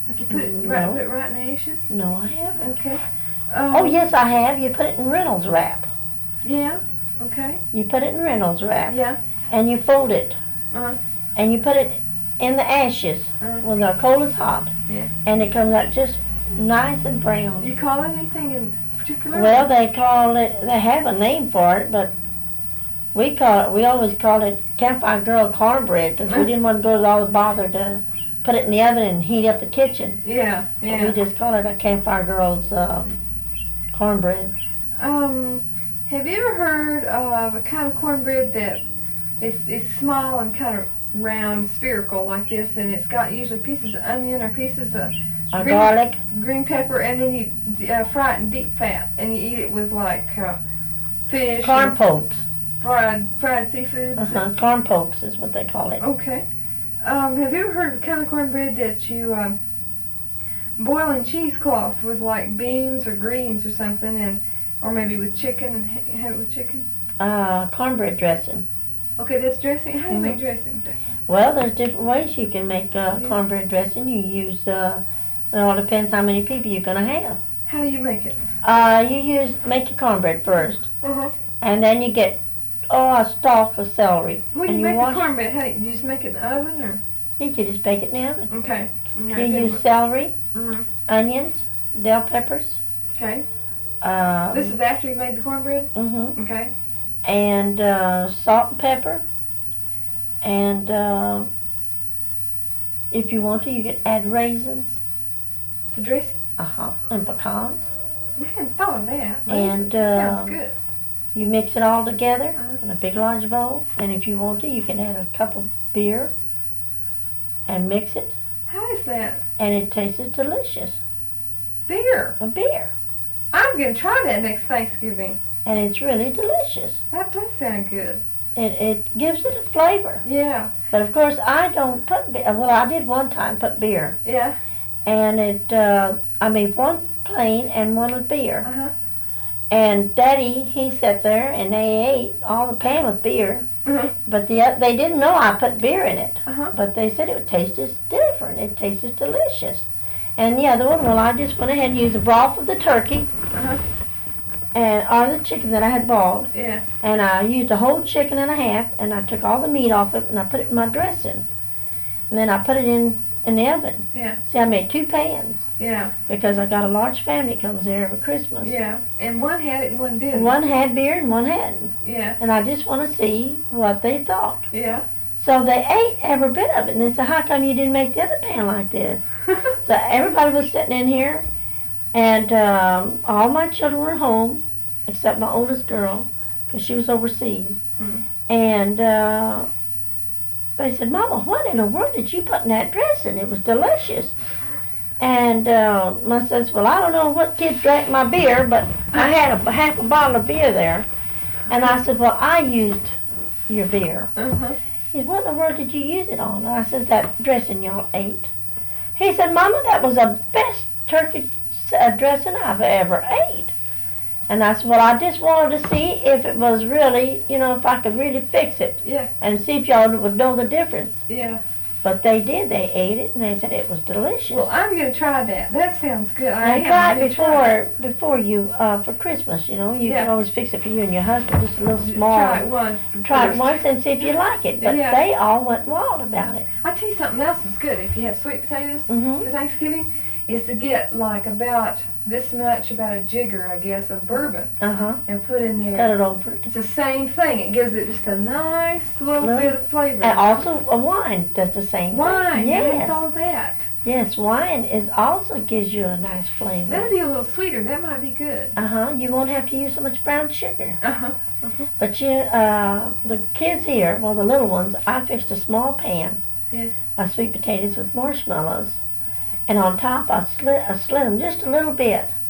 Like you put it No. put it right in the ashes? No, I haven't. Okay. Oh, yes, I have. You put it in Reynolds wrap. Yeah. Okay. You put it in Reynolds wrap. Yeah. And you fold it. Uh-huh. And you put it in the ashes when the coal is hot. Yeah. And it comes out just nice and brown. You call it anything in particular? Well, they have a name for it, but we always call it Campfire Girl cornbread because we didn't want to go to all the bother to put it in the oven and heat up the kitchen. Yeah, yeah. But we just call it a Campfire Girl's cornbread. Have you ever heard of a kind of cornbread that it's small and kind of round, spherical like this, and it's got usually pieces of onion or pieces of Garlic? green pepper, and then you fry it in deep fat, and you eat it with like fish. Corn pokes. Fried seafood. Corn pokes is what they call it. Okay. Have you ever heard of the kind of cornbread that you boil in cheesecloth with like beans or greens or something, or maybe with chicken and have it with chicken? Cornbread dressing. Okay, that's dressing. How do you make dressings? Well, there's different ways you can make cornbread dressing. You use, it all depends how many people you're going to have. How do you make it? Make your cornbread first. Uh-huh. And then you get, a stalk of celery. When you make the cornbread, how do you just make it in the oven, or? You can just bake it in the oven. Okay. You use celery, onions, bell peppers. Okay. This is after you made the cornbread? Mm-hmm. Okay. And salt and pepper. And if you want to, you can add raisins. To dressing? And pecans. I hadn't thought of that. And that sounds good. You mix it all together in a big large bowl. And if you want to, you can add a cup of beer and mix it. How is that? And it tastes delicious. Beer? A beer. I'm going to try that next Thanksgiving. And it's really delicious. That does sound good. It gives it a flavor. Yeah. But of course, I don't put beer. Well, I did one time put beer. Yeah. And I made one plain and one with beer. Uh-huh. And Daddy, he sat there and they ate all the pan with beer. Uh-huh. But they didn't know I put beer in it. Uh-huh. But they said it tasted different. It tasted delicious. And the other one, well, I just went ahead and used the broth of the turkey. Uh-huh. Or the chicken that I had boiled. Yeah. And I used a whole chicken and a half, and I took all the meat off it, and I put it in my dressing. And then I put it in the oven. Yeah. See, I made 2 pans. Yeah. Because I got a large family that comes there every Christmas. Yeah. And one had it and one didn't. One had beer and one hadn't. Yeah. And I just want to see what they thought. Yeah. So they ate every bit of it, and they said, how come you didn't make the other pan like this? So everybody was sitting in here, and all my children were home, except my oldest girl, because she was overseas. Mm. And they said, Mama, what in the world did you put in that dressing? It was delicious. And I says, well, I don't know what kid drank my beer, but I had half a bottle of beer there. And I said, well, I used your beer. Uh-huh. He said, what in the world did you use it on? And I said, that dressing y'all ate. He said, Mama, that was the best turkey dressing I've ever ate. And I said, well, I just wanted to see if it was really, if I could really fix it. Yeah. And see if y'all would know the difference. Yeah. But they did. They ate it, and they said it was delicious. Well, I'm going to try that. That sounds good. And try it before you, for Christmas, You can always fix it for you and your husband, just a little small. Try it once. Try it once and see if you like it. But they all went wild about it. I'll tell you something else is good if you have sweet potatoes Mm-hmm. for Thanksgiving, is to get like about this much, about a jigger, I guess, of bourbon. Uh-huh. And put in there. Cut it over it. It's the same thing. It gives it just a nice little bit of flavor. And also a wine does the same wine, thing. Yes. Yes. All that. Yes, wine also gives you a nice flavor. That'll be a little sweeter. That might be good. Uh-huh. You won't have to use so much brown sugar. Uh-huh. Uh-huh. But the kids here, well, the little ones, I fixed a small pan of sweet potatoes with marshmallows. And on top, I slit them just a little bit.